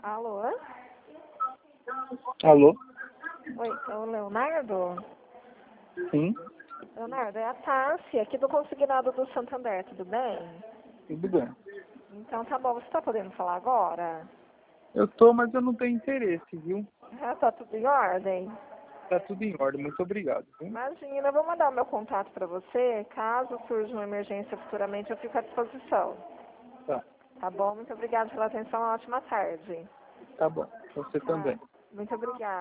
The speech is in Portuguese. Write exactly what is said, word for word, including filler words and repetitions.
Alô? Alô? Oi, é o Leonardo? Sim, Leonardo, é a Tássia, aqui do Consignado do Santander, tudo bem? tudo bem. Então tá bom, você tá podendo falar agora? Eu tô, mas eu não tenho interesse, viu? Ah, tá tudo em ordem? Tá tudo em ordem, muito obrigado. Viu? Imagina, eu vou mandar o meu contato pra você, caso surja uma emergência futuramente, eu fico à disposição. Tá, Tá bom? Muito obrigada pela atenção, uma ótima tarde. tá bom. Você Tá. também. Muito obrigada.